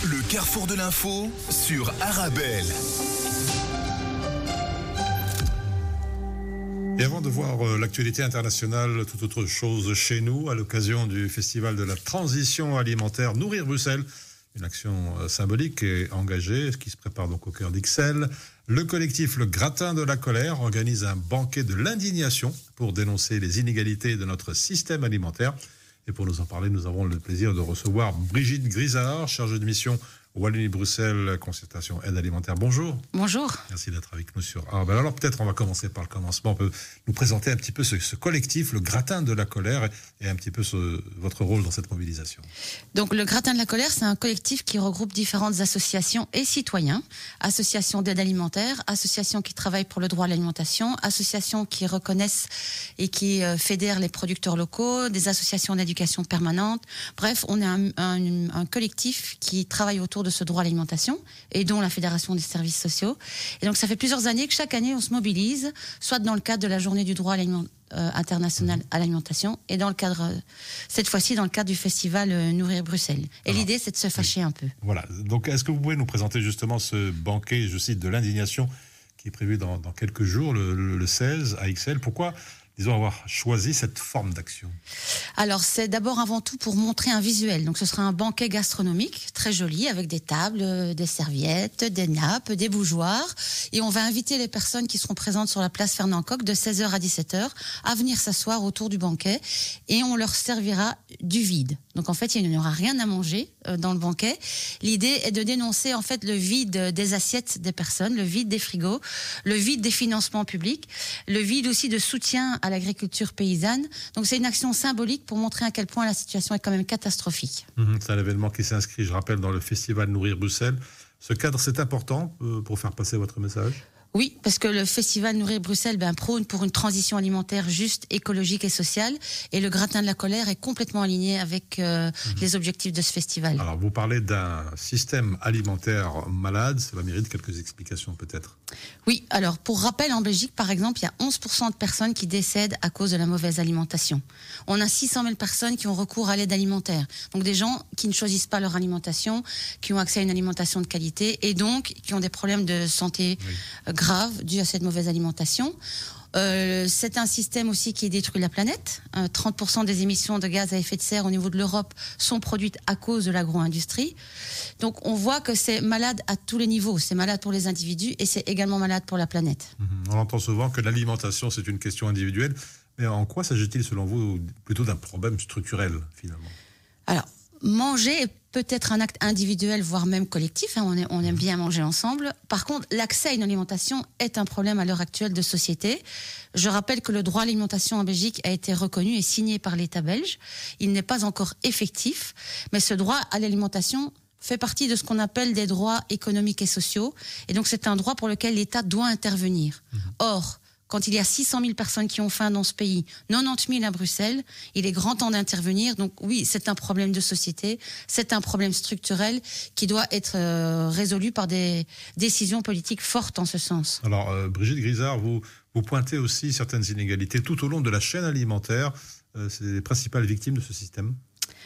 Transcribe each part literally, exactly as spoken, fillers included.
Le carrefour de l'info sur Arabelle. Et avant de voir euh, l'actualité internationale, toute autre chose chez nous, à l'occasion du Festival de la transition alimentaire Nourrir Bruxelles, une action euh, symbolique et engagée, qui se prépare donc au cœur d'X L. Le collectif Le Gratin de la Colère organise un banquet de l'indignation pour dénoncer les inégalités de notre système alimentaire. Et pour nous en parler, nous avons le plaisir de recevoir Brigitte Grisard, chargée de mission Wallonie-Bruxelles, concertation aide alimentaire. Bonjour. Bonjour. Merci d'être avec nous sur Arabelle. Alors peut-être on va commencer par le commencement. On peut nous présenter un petit peu ce, ce collectif, le Gratin de la Colère, et un petit peu ce, votre rôle dans cette mobilisation. Donc le Gratin de la Colère, c'est un collectif qui regroupe différentes associations et citoyens, associations d'aide alimentaire, associations qui travaillent pour le droit à l'alimentation, associations qui reconnaissent et qui euh, fédèrent les producteurs locaux, des associations d'éducation permanente. Bref, on est un, un, un collectif qui travaille autour de ce droit à l'alimentation et dont la Fédération des services sociaux. Et donc ça fait plusieurs années que chaque année on se mobilise, soit dans le cadre de la journée du droit à l'alimentation euh, international à l'alimentation et dans le cadre, euh, cette fois-ci dans le cadre du festival euh, Nourrir Bruxelles. Et alors, l'idée c'est de se fâcher oui. un peu. Voilà, donc est-ce que vous pouvez nous présenter justement ce banquet, je cite, de l'indignation qui est prévu dans, dans quelques jours, le, le, le seize à X L. Pourquoi disons avoir choisi cette forme d'action? Alors c'est d'abord avant tout pour montrer un visuel. Donc ce sera un banquet gastronomique très joli avec des tables, des serviettes, des nappes, des bougeoirs, et on va inviter les personnes qui seront présentes sur la place Fernand Coq de seize heures à dix-sept heures à venir s'asseoir autour du banquet et on leur servira du vide. Donc en fait il n'y aura rien à manger euh, dans le banquet. L'idée est de dénoncer en fait le vide des assiettes des personnes, le vide des frigos, le vide des financements publics, le vide aussi de soutien à l'agriculture paysanne. Donc c'est une action symbolique pour montrer à quel point la situation est quand même catastrophique. Mmh, c'est un événement qui s'inscrit, je rappelle, dans le festival Nourrir Bruxelles. Ce cadre, c'est important euh, pour faire passer votre message? Oui, parce que le festival Nourrir Bruxelles ben, prône pour une transition alimentaire juste, écologique et sociale. Et le Gratin de la Colère est complètement aligné avec euh, mmh. les objectifs de ce festival. Alors, vous parlez d'un système alimentaire malade. Cela mérite quelques explications peut-être. Oui, alors pour rappel, en Belgique, par exemple, il y a onze pour cent de personnes qui décèdent à cause de la mauvaise alimentation. On a six cent mille personnes qui ont recours à l'aide alimentaire. Donc des gens qui ne choisissent pas leur alimentation, qui ont accès à une alimentation de qualité et donc qui ont des problèmes de santé oui. graves dus à cette mauvaise alimentation. Euh, c'est un système aussi qui détruit la planète. Euh, trente pour cent des émissions de gaz à effet de serre au niveau de l'Europe sont produites à cause de l'agro-industrie. Donc on voit que c'est malade à tous les niveaux. C'est malade pour les individus et c'est également malade pour la planète. Mmh. On entend souvent que l'alimentation c'est une question individuelle. Mais en quoi s'agit-il selon vous plutôt d'un problème structurel finalement? Alors, manger est peut-être un acte individuel, voire même collectif. Hein, on, est, on aime bien manger ensemble. Par contre, l'accès à une alimentation est un problème à l'heure actuelle de société. Je rappelle que le droit à l'alimentation en Belgique a été reconnu et signé par l'État belge. Il n'est pas encore effectif, mais ce droit à l'alimentation fait partie de ce qu'on appelle des droits économiques et sociaux. Et donc, c'est un droit pour lequel l'État doit intervenir. Mmh. Or, quand il y a six cent mille personnes qui ont faim dans ce pays, quatre-vingt-dix mille à Bruxelles, il est grand temps d'intervenir. Donc oui, c'est un problème de société, c'est un problème structurel qui doit être euh, résolu par des décisions politiques fortes en ce sens. Alors, euh, Brigitte Grisard, vous, vous pointez aussi certaines inégalités tout au long de la chaîne alimentaire. Euh, c'est les principales victimes de ce système?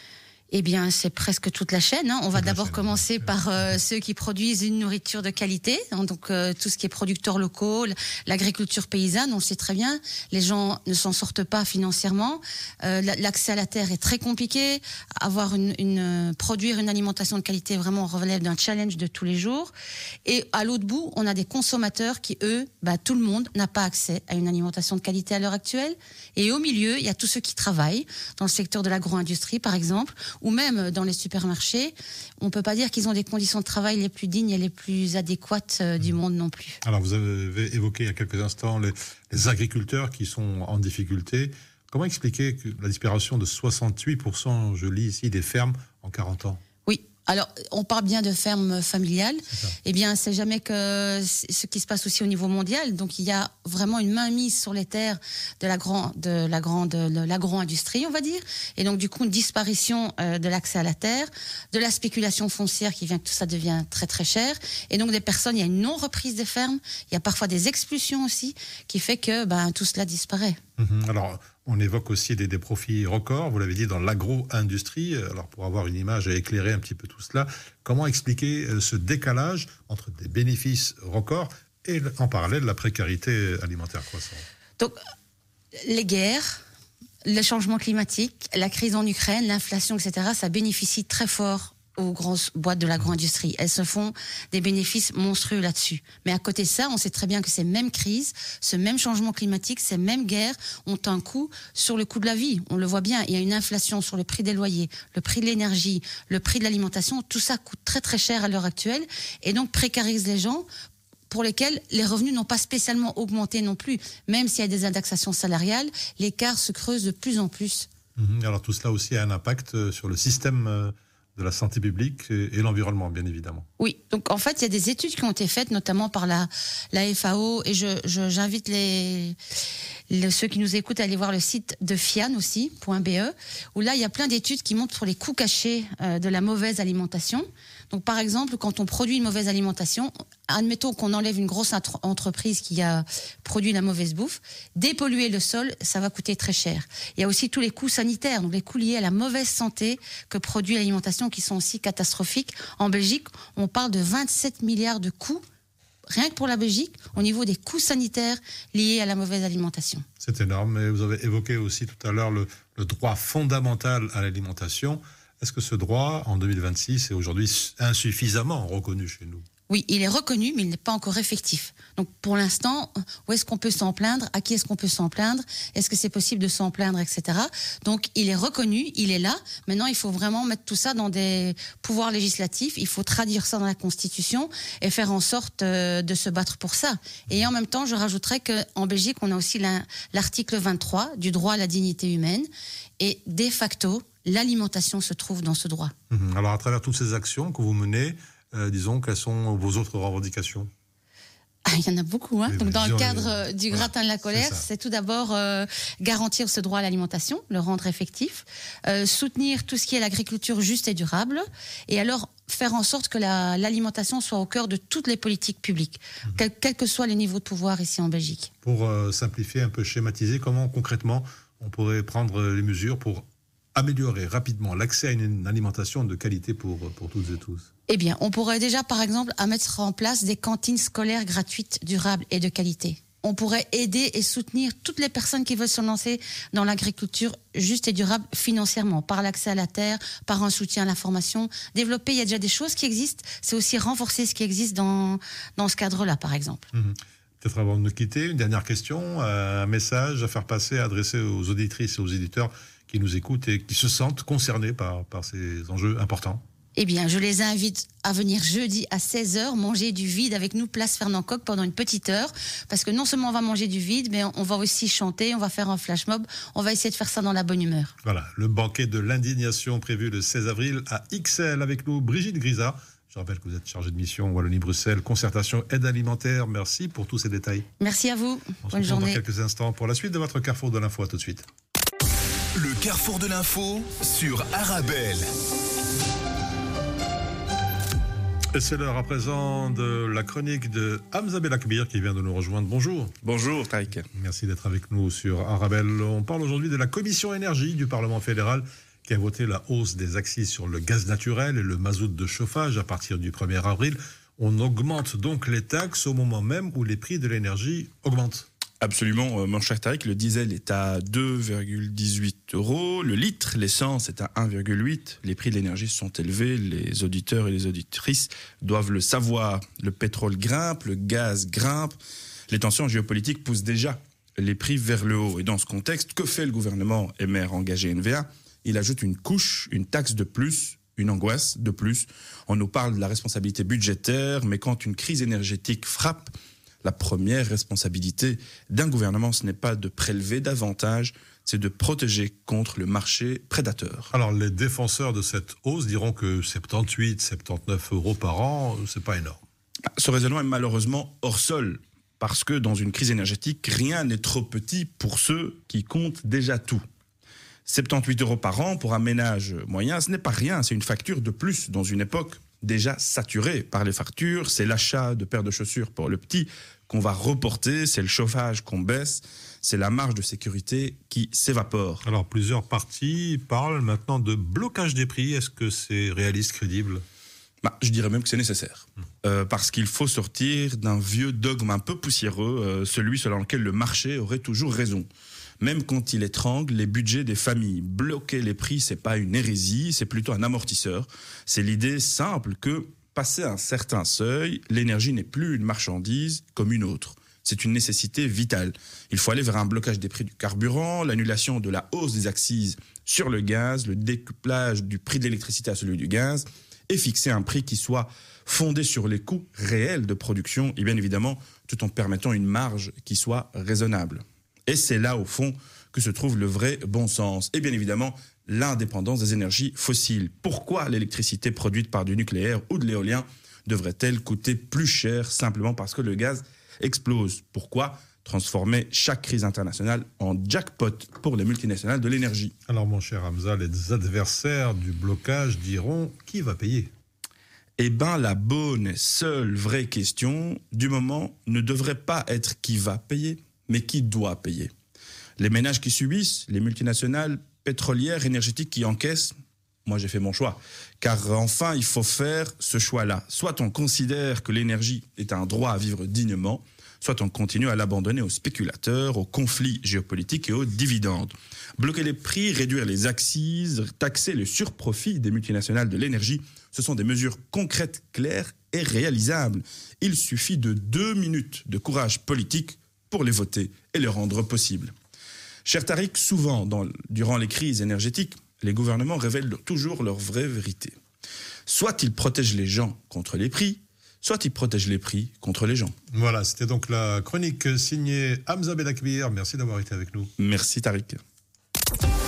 Eh bien, c'est presque toute la chaîne. Hein. On va d'abord commencer par euh, ceux qui produisent une nourriture de qualité, hein, donc euh, tout ce qui est producteurs locaux, l'agriculture paysanne, on le sait très bien. Les gens ne s'en sortent pas financièrement. Euh, l'accès à la terre est très compliqué. Avoir une, une produire une alimentation de qualité vraiment relève d'un challenge de tous les jours. Et à l'autre bout, on a des consommateurs qui, eux, bah, tout le monde n'a pas accès à une alimentation de qualité à l'heure actuelle. Et au milieu, il y a tous ceux qui travaillent dans le secteur de l'agro-industrie, par exemple, ou même dans les supermarchés, on ne peut pas dire qu'ils ont des conditions de travail les plus dignes et les plus adéquates euh, du monde non plus. Alors vous avez évoqué il y a quelques instants les, les agriculteurs qui sont en difficulté. Comment expliquer que la disparition de soixante-huit pour cent, je lis ici, des fermes en quarante ans? Oui. Alors, on parle bien de fermes familiales. Eh bien, c'est jamais que ce qui se passe aussi au niveau mondial. Donc, il y a vraiment une mainmise sur les terres de la grande, de la grande, de l'agro-industrie, on va dire. Et donc, du coup, une disparition euh, de l'accès à la terre, de la spéculation foncière qui vient que tout ça devient très, très cher. Et donc, des personnes, il y a une non-reprise des fermes. Il y a parfois des expulsions aussi, qui fait que ben, tout cela disparaît. Mmh. Alors, on évoque aussi des, des profits records, vous l'avez dit, dans l'agro-industrie. Alors, pour avoir une image et éclairer un petit peu tout cela, comment expliquer ce décalage entre des bénéfices records et en parallèle la précarité alimentaire croissante? Donc, les guerres, le changement climatique, la crise en Ukraine, l'inflation, et cetera, ça bénéficie très fort aux grosses boîtes de l'agro-industrie. Elles se font des bénéfices monstrueux là-dessus. Mais à côté de ça, on sait très bien que ces mêmes crises, ce même changement climatique, ces mêmes guerres ont un coût sur le coût de la vie. On le voit bien, il y a une inflation sur le prix des loyers, le prix de l'énergie, le prix de l'alimentation. Tout ça coûte très très cher à l'heure actuelle et donc précarise les gens pour lesquels les revenus n'ont pas spécialement augmenté non plus. Même s'il y a des indexations salariales, l'écart se creuse de plus en plus. Mmh. Alors tout cela aussi a un impact sur le système de la santé publique et l'environnement, bien évidemment. Oui, donc en fait, il y a des études qui ont été faites, notamment par la, la F A O, et je, je, j'invite les, les, ceux qui nous écoutent à aller voir le site de Fian aussi, .be, où là, il y a plein d'études qui montrent sur les coûts cachés euh, de la mauvaise alimentation. Donc, par exemple, quand on produit une mauvaise alimentation, admettons qu'on enlève une grosse entreprise qui a produit la mauvaise bouffe, dépolluer le sol, ça va coûter très cher. Il y a aussi tous les coûts sanitaires, donc les coûts liés à la mauvaise santé que produit l'alimentation, qui sont aussi catastrophiques. En Belgique, on parle de vingt-sept milliards de coûts, rien que pour la Belgique, au niveau des coûts sanitaires liés à la mauvaise alimentation. C'est énorme, mais vous avez évoqué aussi tout à l'heure le, le droit fondamental à l'alimentation. Est-ce que ce droit, en deux mille vingt-six, est aujourd'hui insuffisamment reconnu chez nous ? Oui, il est reconnu, mais il n'est pas encore effectif. Donc, pour l'instant, où est-ce qu'on peut s'en plaindre ? À qui est-ce qu'on peut s'en plaindre ? Est-ce que c'est possible de s'en plaindre, et cetera. Donc, il est reconnu, il est là. Maintenant, il faut vraiment mettre tout ça dans des pouvoirs législatifs. Il faut traduire ça dans la Constitution et faire en sorte euh, de se battre pour ça. Et en même temps, je rajouterais qu'en Belgique, on a aussi la, l'article vingt-trois du droit à la dignité humaine. Et de facto, l'alimentation se trouve dans ce droit. Mmh. Alors, à travers toutes ces actions que vous menez, Euh, disons, quelles sont vos autres revendications ? Ah, il y en a beaucoup. Hein. Donc, dans le cadre les... du voilà, gratin de la colère, c'est, c'est tout d'abord euh, garantir ce droit à l'alimentation, le rendre effectif, euh, soutenir tout ce qui est l'agriculture juste et durable, et alors faire en sorte que la, l'alimentation soit au cœur de toutes les politiques publiques, mmh. quels quel que soient les niveaux de pouvoir ici en Belgique. Pour euh, simplifier, un peu schématiser, comment concrètement on pourrait prendre les mesures pour améliorer rapidement l'accès à une alimentation de qualité pour, pour toutes et tous ? Eh bien, on pourrait déjà, par exemple, à mettre en place des cantines scolaires gratuites, durables et de qualité. On pourrait aider et soutenir toutes les personnes qui veulent se lancer dans l'agriculture juste et durable financièrement, par l'accès à la terre, par un soutien à la formation. Développer, il y a déjà des choses qui existent, c'est aussi renforcer ce qui existe dans, dans ce cadre-là, par exemple. Mmh. Peut-être avant de nous quitter, une dernière question, un message à faire passer, adressé aux auditrices et aux éditeurs qui nous écoutent et qui se sentent concernés par, par ces enjeux importants. Eh bien, je les invite à venir jeudi à seize heures manger du vide avec nous, place Fernand Coq, pendant une petite heure. Parce que non seulement on va manger du vide, mais on va aussi chanter, on va faire un flash mob. On va essayer de faire ça dans la bonne humeur. Voilà, le banquet de l'indignation prévu le seize avril à X L avec nous, Brigitte Grisa. Je rappelle que vous êtes chargée de mission Wallonie-Bruxelles, concertation aide alimentaire. Merci pour tous ces détails. Merci à vous. On bonne se journée. Dans quelques instants pour la suite de votre Carrefour de l'Info. À tout de suite. Le Carrefour de l'Info sur Arabelle. Et c'est l'heure à présent de la chronique de Hamza Belakbir qui vient de nous rejoindre. Bonjour. Bonjour Taïk. Merci d'être avec nous sur Arabelle. On parle aujourd'hui de la commission énergie du Parlement fédéral qui a voté la hausse des accises sur le gaz naturel et le mazout de chauffage à partir du premier avril. On augmente donc les taxes au moment même où les prix de l'énergie augmentent. Absolument, mon cher Taïk, le diesel est à deux virgule dix-huit euros, le litre, l'essence est à un virgule huit. Les prix de l'énergie sont élevés, les auditeurs et les auditrices doivent le savoir. Le pétrole grimpe, le gaz grimpe, les tensions géopolitiques poussent déjà les prix vers le haut. Et dans ce contexte, que fait le gouvernement et maire engagé N V A ? Il ajoute une couche, une taxe de plus, une angoisse de plus. On nous parle de la responsabilité budgétaire, mais quand une crise énergétique frappe, la première responsabilité d'un gouvernement, ce n'est pas de prélever davantage, c'est de protéger contre le marché prédateur. Alors, les défenseurs de cette hausse diront que soixante-dix-huit, soixante-dix-neuf euros par an, c'est pas énorme. Ce raisonnement est malheureusement hors sol. parce que dans une crise énergétique, rien n'est trop petit pour ceux qui comptent déjà tout. soixante-dix-huit euros par an pour un ménage moyen, ce n'est pas rien, c'est une facture de plus dans une époque déjà saturée par les factures. C'est l'achat de paires de chaussures pour le petit qu'on va reporter, c'est le chauffage qu'on baisse, c'est la marge de sécurité qui s'évapore. Alors, plusieurs partis parlent maintenant de blocage des prix. Est-ce que c'est réaliste, crédible ? Bah, je dirais même que c'est nécessaire. Euh, parce qu'il faut sortir d'un vieux dogme un peu poussiéreux, euh, celui selon lequel le marché aurait toujours raison. Même quand il étrangle les budgets des familles. Bloquer les prix, c'est pas une hérésie, c'est plutôt un amortisseur. C'est l'idée simple que, passé un certain seuil, l'énergie n'est plus une marchandise comme une autre. C'est une nécessité vitale. Il faut aller vers un blocage des prix du carburant, l'annulation de la hausse des accises sur le gaz, le découplage du prix de l'électricité à celui du gaz, et fixer un prix qui soit fondé sur les coûts réels de production, et bien évidemment, tout en permettant une marge qui soit raisonnable. Et c'est là, au fond, que se trouve le vrai bon sens. Et bien évidemment, l'indépendance des énergies fossiles. Pourquoi l'électricité produite par du nucléaire ou de l'éolien devrait-elle coûter plus cher simplement parce que le gaz explose ? Pourquoi transformer chaque crise internationale en jackpot pour les multinationales de l'énergie ? Alors, mon cher Hamza, les adversaires du blocage diront qui va payer ? Eh bien, la bonne et seule vraie question du moment ne devrait pas être qui va payer, mais qui doit payer. Les ménages qui subissent, les multinationales pétrolières, énergétiques qui encaissent, moi j'ai fait mon choix. Car enfin, il faut faire ce choix-là. Soit on considère que l'énergie est un droit à vivre dignement, soit on continue à l'abandonner aux spéculateurs, aux conflits géopolitiques et aux dividendes. Bloquer les prix, réduire les accises, taxer le surprofit des multinationales de l'énergie, ce sont des mesures concrètes, claires et réalisables. Il suffit de deux minutes de courage politique pour les voter et les rendre possibles. Cher Tariq, souvent, dans, durant les crises énergétiques, les gouvernements révèlent toujours leur vraie vérité. Soit ils protègent les gens contre les prix, soit ils protègent les prix contre les gens. Voilà, c'était donc la chronique signée Hamza Benakbir. Merci d'avoir été avec nous. Merci Tariq.